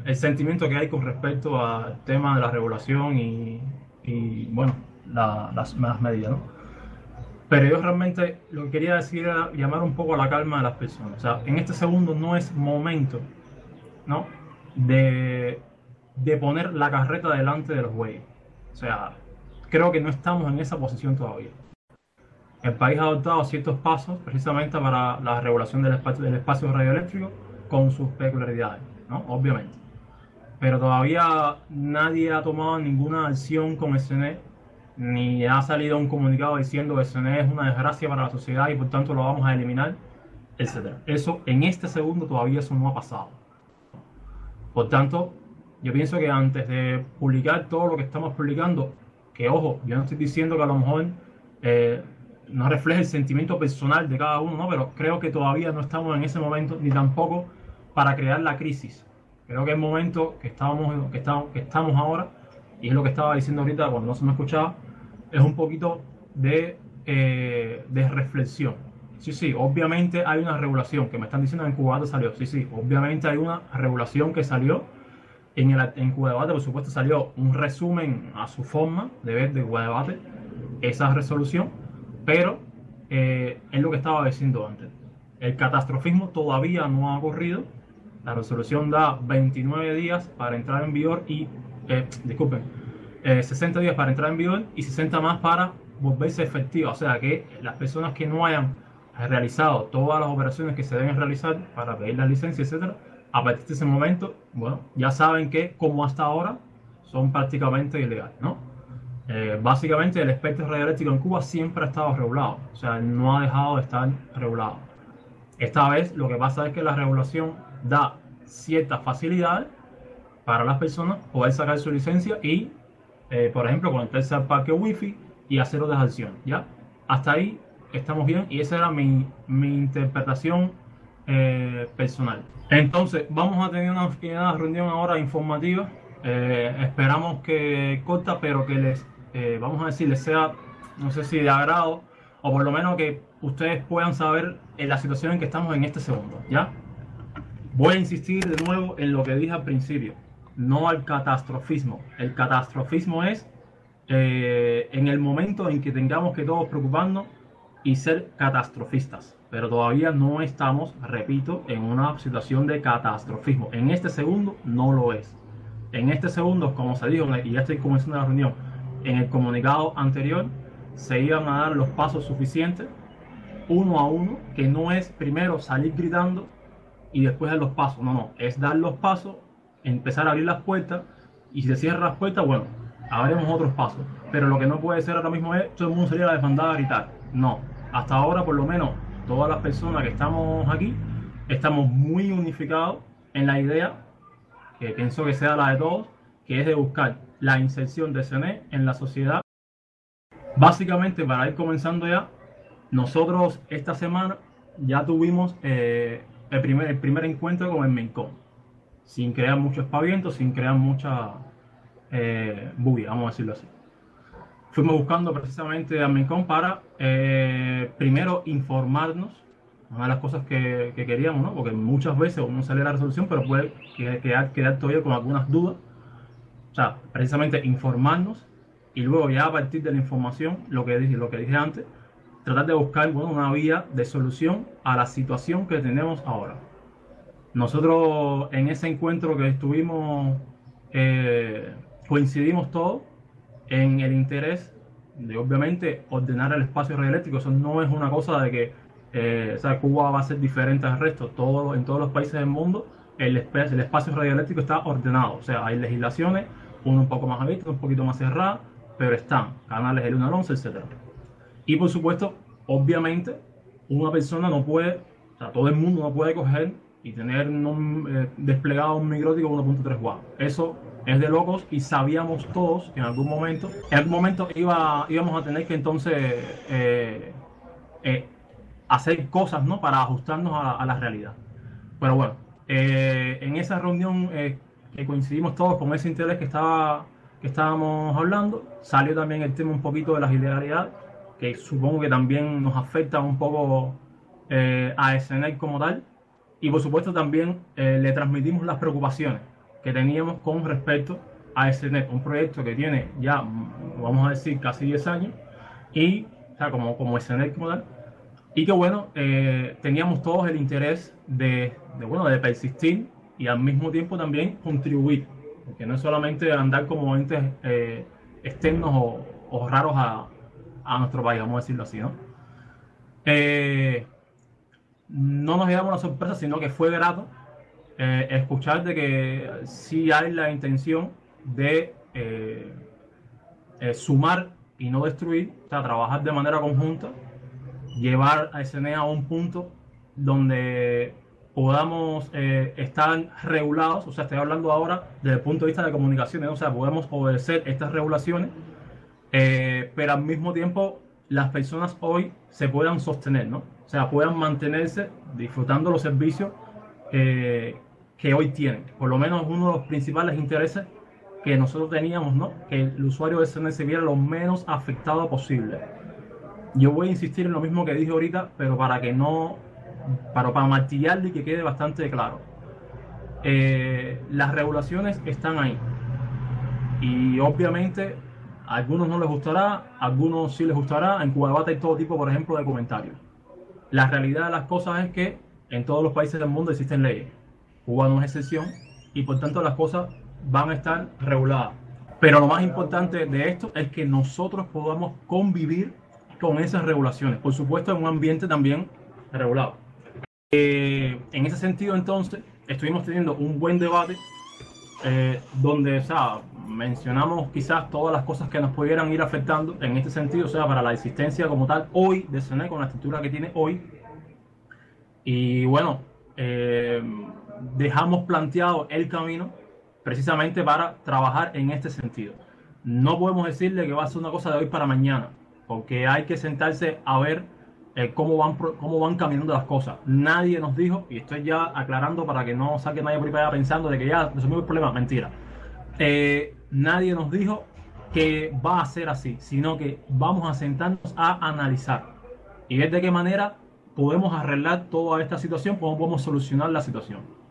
el sentimiento que hay con respecto al tema de la regulación bueno, las medidas, ¿no? Pero yo realmente lo que quería decir era llamar un poco a la calma de las personas. O sea, en este segundo no es momento, ¿no? de, de poner la carreta delante de los bueyes. O sea, creo que no estamos en esa posición todavía. El país ha adoptado ciertos pasos precisamente para la regulación del espacio radioeléctrico con sus peculiaridades, ¿no? Obviamente. Pero todavía nadie ha tomado ninguna acción con SNE, ni ha salido un comunicado diciendo que SNE es una desgracia para la sociedad y por tanto lo vamos a eliminar, etcétera. Eso en este segundo todavía eso no ha pasado. Por tanto, yo pienso que antes de publicar todo lo que estamos publicando, que ojo, yo no estoy diciendo que a lo mejor eh, no refleje el sentimiento personal de cada uno, ¿no? Pero creo que todavía no estamos en ese momento, ni tampoco para crear la crisis. Creo que el momento que estamos ahora, y es lo que estaba diciendo ahorita cuando no se me escuchaba, es un poquito de reflexión. Sí, sí, obviamente hay una regulación que me están diciendo en Cuba salió. Sí, sí, obviamente hay una regulación que salió. En Cuba Debate, por supuesto, salió un resumen a su forma de ver de Cuba Debate esa resolución, pero es lo que estaba diciendo antes. El catastrofismo todavía no ha ocurrido. La resolución da 29 días para entrar en vigor y, disculpen, 60 días para entrar en vigor y 60 más para volverse efectiva. O sea que las personas que no hayan realizado todas las operaciones que se deben realizar para pedir la licencia, etcétera, a partir de ese momento, bueno, ya saben que como hasta ahora son prácticamente ilegales, ¿no? Básicamente el espectro radioeléctrico en Cuba siempre ha estado regulado, o sea, no ha dejado de estar regulado. Esta vez lo que pasa es que la regulación da ciertas facilidades para las personas poder sacar su licencia y, por ejemplo, conectarse al parque wifi y hacer otras acciones, ¿ya? Hasta ahí estamos bien y esa era mi interpretación personal. Entonces, vamos a tener una reunión ahora informativa. Esperamos que corta, pero que vamos a decir, les sea, no sé si de agrado, o por lo menos que ustedes puedan saber la situación en que estamos en este segundo, ¿ya? Voy a insistir de nuevo en lo que dije al principio, no al catastrofismo. El catastrofismo es en el momento en que tengamos que todos preocuparnos y ser catastrofistas. Pero todavía no estamos, repito, en una situación de catastrofismo. En este segundo no lo es. En este segundo, como se dijo, y ya estoy comenzando la reunión, en el comunicado anterior se iban a dar los pasos suficientes, uno a uno, que no es primero salir gritando y después dar los pasos. No, no, es dar los pasos, empezar a abrir las puertas, y si se cierran las puertas, bueno, abriremos otros pasos. Pero lo que no puede ser ahora mismo es todo el mundo salir a la desbandada a gritar. No, hasta ahora por lo menos todas las personas que estamos aquí estamos muy unificados en la idea, que pienso que sea la de todos, que es de buscar la inserción de SNE en la sociedad. Básicamente, para ir comenzando ya, nosotros esta semana ya tuvimos el primer encuentro con el MENCOM, sin crear mucho espaviento, sin crear mucha bulla, vamos a decirlo así. Fuimos buscando precisamente a MENCOM para primero informarnos, una de las cosas que queríamos, ¿no? Porque muchas veces uno sale la resolución, pero puede quedar todavía con algunas dudas. O sea, precisamente informarnos y luego ya a partir de la información, lo que dije antes, tratar de buscar, bueno, una vía de solución a la situación que tenemos ahora. Nosotros en ese encuentro que estuvimos coincidimos todos en el interés de obviamente ordenar el espacio radioeléctrico. Eso no es una cosa de que o sea, Cuba va a ser diferente al resto. En todos los países del mundo el espacio radioeléctrico está ordenado. O sea, hay legislaciones, uno un poco más abierta, un poquito más cerrada, pero están canales del 1 al 11, etc. Y por supuesto, obviamente, una persona no puede, o sea, todo el mundo no puede coger y tener desplegado un micrótico 1.3 watts. Eso es de locos y sabíamos todos que en algún momento íbamos a tener que entonces hacer cosas, ¿no? Para ajustarnos a la realidad. Pero bueno, en esa reunión que coincidimos todos con ese interés que estábamos hablando, salió también el tema un poquito de las ilegalidades, que supongo que también nos afecta un poco a SNE como tal. Y por supuesto también le transmitimos las preocupaciones que teníamos con respecto a SNET, un proyecto que tiene ya, vamos a decir, casi 10 años, y, o sea, como SNET como tal, y que bueno, teníamos todos el interés de persistir y al mismo tiempo también contribuir, porque no es solamente andar como entes externos o raros a nuestro país, vamos a decirlo así, ¿no? No nos llevamos una sorpresa, sino que fue grato escuchar de que sí hay la intención de sumar y no destruir, o sea, trabajar de manera conjunta, llevar a SNE a un punto donde podamos estar regulados, o sea, estoy hablando ahora desde el punto de vista de comunicaciones, ¿no? O sea, podemos obedecer estas regulaciones, pero al mismo tiempo las personas hoy se puedan sostener, ¿no? O sea, puedan mantenerse disfrutando los servicios que hoy tienen. Por lo menos uno de los principales intereses que nosotros teníamos, ¿no? Que el usuario de SNE se viera lo menos afectado posible. Yo voy a insistir en lo mismo que dije ahorita, pero para que no, para martillarlo y que quede bastante claro. Las regulaciones están ahí. Y obviamente a algunos no les gustará, a algunos sí les gustará. En Cuba Debate hay todo tipo, por ejemplo, de comentarios. La realidad de las cosas es que en todos los países del mundo existen leyes. Cuba no es excepción y por tanto las cosas van a estar reguladas. Pero lo más importante de esto es que nosotros podamos convivir con esas regulaciones, por supuesto en un ambiente también regulado. En ese sentido entonces estuvimos teniendo un buen debate donde, o sea, mencionamos quizás todas las cosas que nos pudieran ir afectando en este sentido, o sea, para la existencia como tal hoy de SNE con la estructura que tiene hoy. Y bueno, dejamos planteado el camino precisamente para trabajar en este sentido. No podemos decirle que va a ser una cosa de hoy para mañana, porque hay que sentarse a ver cómo van caminando las cosas. Nadie nos dijo, y estoy ya aclarando para que no saque nadie por ahí para allá pensando de que ya resolvimos el problema, mentira. Nadie nos dijo que va a ser así, sino que vamos a sentarnos a analizar y ver de qué manera podemos arreglar toda esta situación, cómo podemos solucionar la situación.